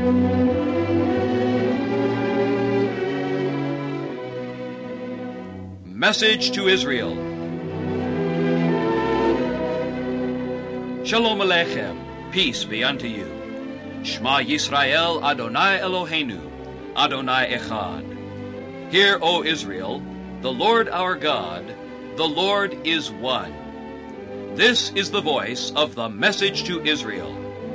Message to Israel. Shalom Aleichem, peace be unto you. Shema Yisrael, Adonai Eloheinu, Adonai Echad. Hear, O Israel, the Lord our God, the Lord is one. This is the voice of the message to Israel.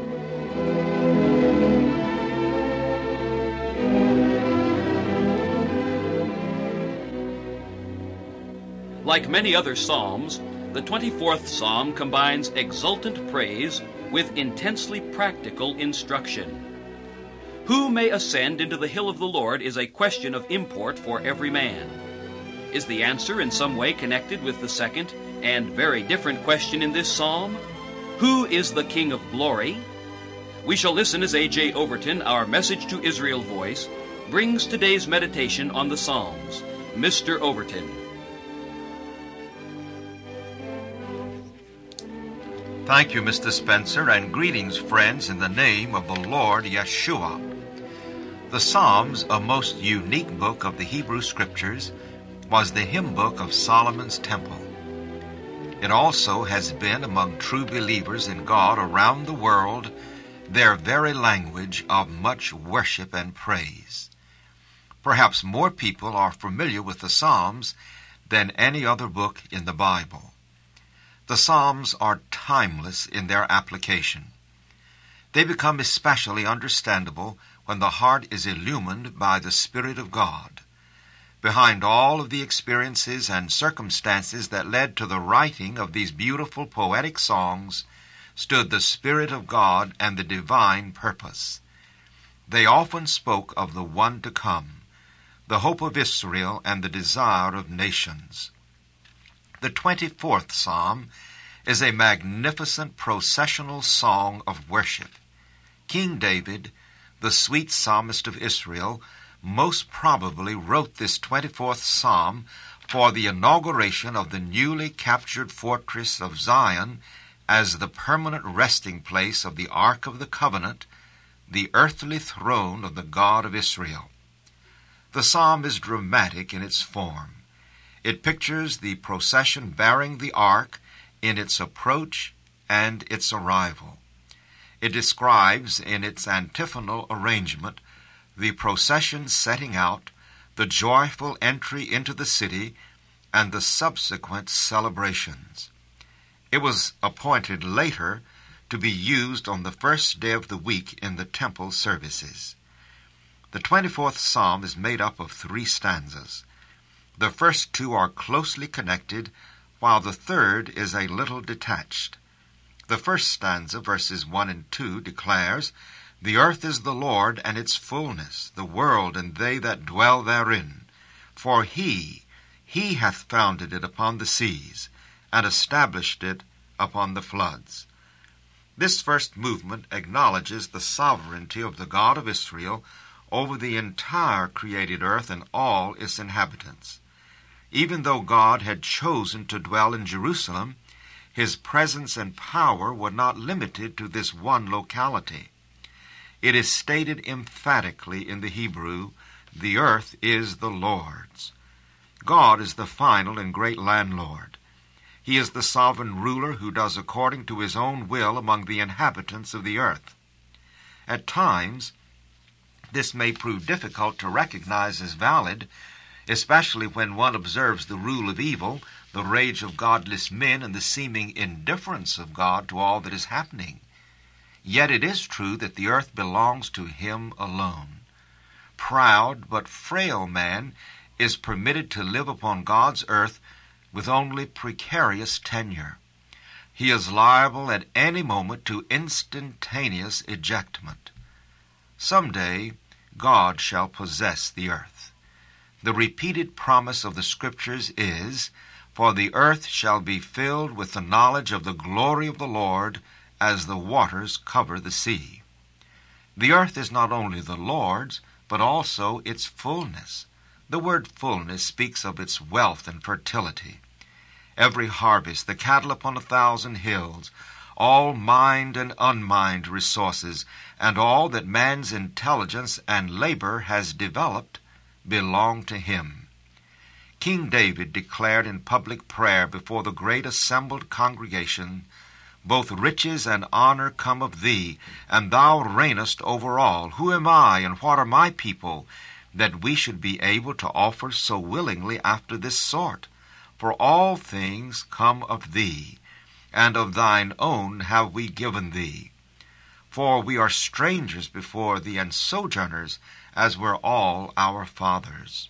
Like many other psalms, the 24th Psalm combines exultant praise with intensely practical instruction. Who may ascend into the hill of the Lord is a question of import for every man. Is the answer in some way connected with the second and very different question in this psalm? Who is the King of glory? We shall listen as A.J. Overton, our Message to Israel voice, brings today's meditation on the Psalms. Mr. Overton. Thank you, Mr. Spencer, and greetings, friends, in the name of the Lord Yeshua. The Psalms, a most unique book of the Hebrew Scriptures, was the hymn book of Solomon's temple. It also has been, among true believers in God around the world, their very language of much worship and praise. Perhaps more people are familiar with the Psalms than any other book in the Bible. The Psalms are timeless in their application. They become especially understandable when the heart is illumined by the Spirit of God. Behind all of the experiences and circumstances that led to the writing of these beautiful poetic songs stood the Spirit of God and the divine purpose. They often spoke of the one to come, the hope of Israel and the desire of nations. The 24th Psalm is a magnificent processional song of worship. King David, the sweet psalmist of Israel, most probably wrote this 24th Psalm for the inauguration of the newly captured fortress of Zion as the permanent resting place of the Ark of the Covenant, the earthly throne of the God of Israel. The psalm is dramatic in its form. It pictures the procession bearing the ark in its approach and its arrival. It describes in its antiphonal arrangement the procession setting out, the joyful entry into the city, and the subsequent celebrations. It was appointed later to be used on the first day of the week in the temple services. The 24th Psalm is made up of 3 stanzas. The first 2 are closely connected, while the third is a little detached. The first stanza, verses 1 and 2, declares, "The earth is the Lord and its fullness, the world and they that dwell therein. For he hath founded it upon the seas, and established it upon the floods." This first movement acknowledges the sovereignty of the God of Israel over the entire created earth and all its inhabitants. Even though God had chosen to dwell in Jerusalem, his presence and power were not limited to this one locality. It is stated emphatically in the Hebrew, "The earth is the Lord's." God is the final and great landlord. He is the sovereign ruler who does according to his own will among the inhabitants of the earth. At times, this may prove difficult to recognize as valid, especially when one observes the rule of evil, the rage of godless men, and the seeming indifference of God to all that is happening. Yet it is true that the earth belongs to him alone. Proud but frail man is permitted to live upon God's earth with only precarious tenure. He is liable at any moment to instantaneous ejectment. Someday God shall possess the earth. The repeated promise of the Scriptures is, "For the earth shall be filled with the knowledge of the glory of the Lord as the waters cover the sea." The earth is not only the Lord's, but also its fullness. The word fullness speaks of its wealth and fertility. Every harvest, the cattle upon 1,000 hills, all mined and unmined resources, and all that man's intelligence and labor has developed belong to him. King David declared in public prayer before the great assembled congregation, "Both riches and honor come of thee, and thou reignest over all. Who am I, and what are my people, that we should be able to offer so willingly after this sort? For all things come of thee, and of thine own have we given thee. For we are strangers before thee, and sojourners, as were all our fathers."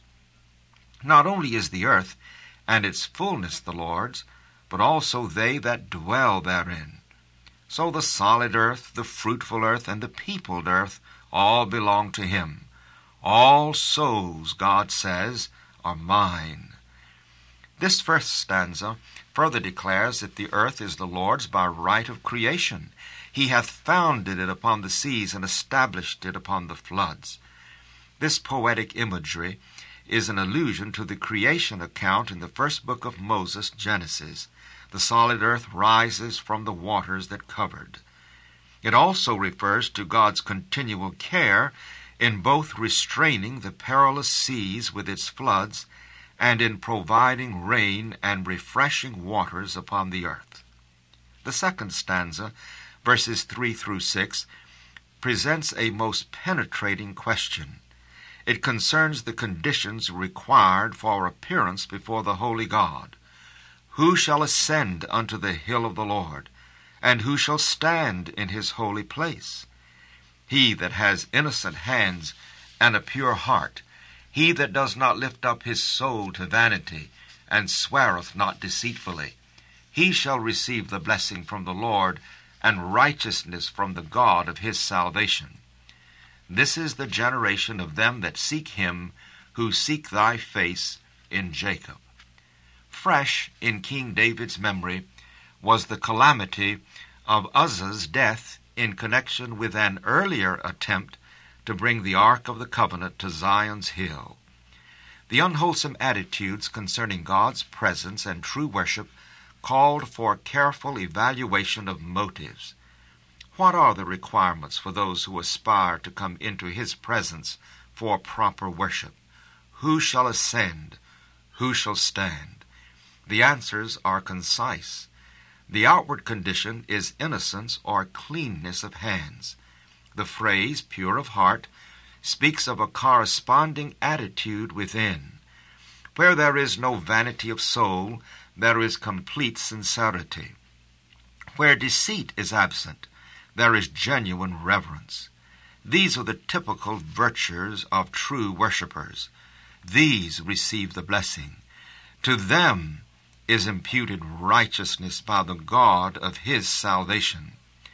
Not only is the earth and its fullness the Lord's, but also they that dwell therein. So the solid earth, the fruitful earth, and the peopled earth all belong to him. All souls, God says, are mine. This first stanza further declares that the earth is the Lord's by right of creation. He hath founded it upon the seas and established it upon the floods. This poetic imagery is an allusion to the creation account in the first book of Moses, Genesis. The solid earth rises from the waters that covered. It also refers to God's continual care in both restraining the perilous seas with its floods and in providing rain and refreshing waters upon the earth. The second stanza, verses 3 through 6, presents a most penetrating question. It concerns the conditions required for appearance before the holy God. Who shall ascend unto the hill of the Lord? And who shall stand in his holy place? He that has innocent hands and a pure heart, he that does not lift up his soul to vanity, and sweareth not deceitfully, he shall receive the blessing from the Lord, and righteousness from the God of his salvation. This is the generation of them that seek him, who seek thy face in Jacob. Fresh in King David's memory was the calamity of Uzzah's death in connection with an earlier attempt to bring the Ark of the Covenant to Zion's hill. The unwholesome attitudes concerning God's presence and true worship called for careful evaluation of motives. What are the requirements for those who aspire to come into his presence for proper worship? Who shall ascend? Who shall stand? The answers are concise. The outward condition is innocence or cleanness of hands. The phrase, pure of heart, speaks of a corresponding attitude within. Where there is no vanity of soul, there is complete sincerity. Where deceit is absent, there is genuine reverence. These are the typical virtues of true worshipers. These receive the blessing. To them is imputed righteousness by the God of his salvation.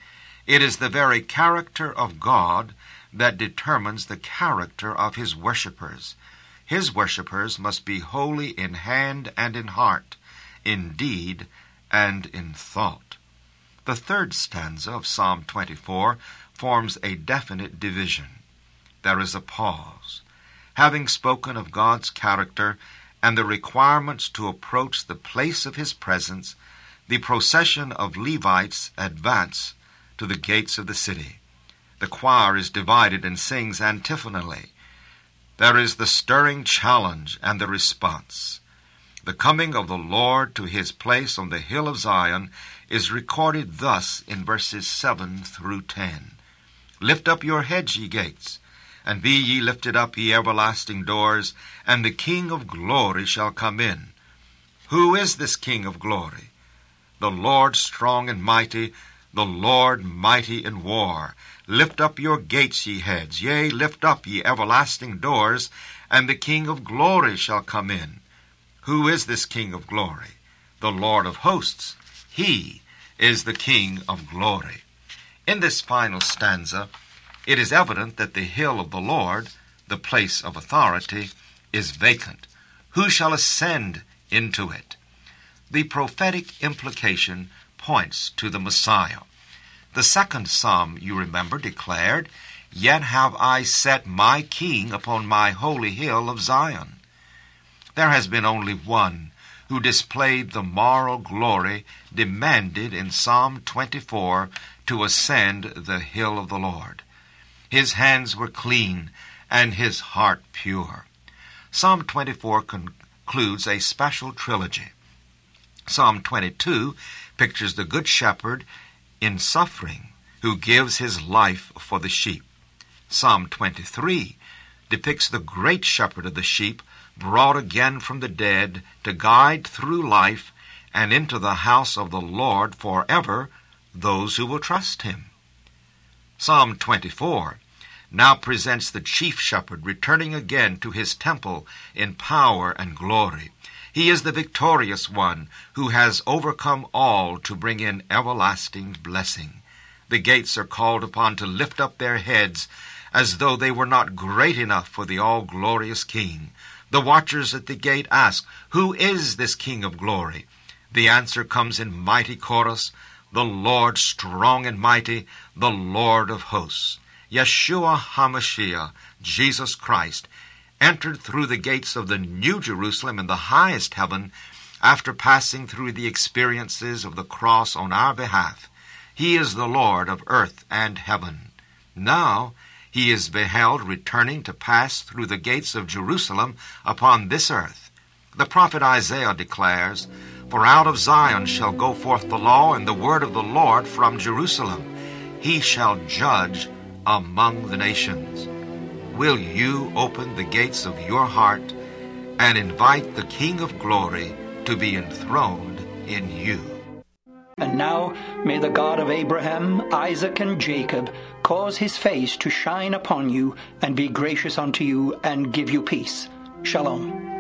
It is the very character of God that determines the character of his worshipers. His worshipers must be holy in hand and in heart, in deed and in thought. The third stanza of Psalm 24 forms a definite division. There is a pause. Having spoken of God's character and the requirements to approach the place of his presence, the procession of Levites advance to the gates of the city. The choir is divided and sings antiphonally. There is the stirring challenge and the response. The coming of the Lord to his place on the hill of Zion is recorded thus in verses 7 through 10. Lift up your heads, ye gates, and be ye lifted up, ye everlasting doors, and the King of glory shall come in. Who is this King of glory? The Lord strong and mighty, the Lord mighty in war. Lift up your gates, ye heads, yea, lift up, ye everlasting doors, and the King of glory shall come in. Who is this King of glory? The Lord of hosts. He is the King of glory. In this final stanza, it is evident that the hill of the Lord, the place of authority, is vacant. Who shall ascend into it? The prophetic implication points to the Messiah. The second psalm, you remember, declared, "Yet have I set my king upon my holy hill of Zion." There has been only one who displayed the moral glory demanded in Psalm 24 to ascend the hill of the Lord. His hands were clean and his heart pure. Psalm 24 concludes a special trilogy. Psalm 22 pictures the Good Shepherd in suffering, who gives his life for the sheep. Psalm 23 depicts the great shepherd of the sheep, brought again from the dead to guide through life and into the house of the Lord forever those who will trust him. Psalm 24 now presents the chief shepherd returning again to his temple in power and glory. He is the victorious one who has overcome all to bring in everlasting blessing. The gates are called upon to lift up their heads as though they were not great enough for the all-glorious King. The watchers at the gate ask, "Who is this King of glory?" The answer comes in mighty chorus, "The Lord strong and mighty, the Lord of hosts." Yeshua HaMashiach, Jesus Christ, entered through the gates of the New Jerusalem in the highest heaven after passing through the experiences of the cross on our behalf. He is the Lord of earth and heaven. Now he is beheld returning to pass through the gates of Jerusalem upon this earth. The prophet Isaiah declares, "For out of Zion shall go forth the law and the word of the Lord from Jerusalem. He shall judge among the nations." Will you open the gates of your heart and invite the King of glory to be enthroned in you? And now may the God of Abraham, Isaac, and Jacob cause his face to shine upon you and be gracious unto you and give you peace. Shalom.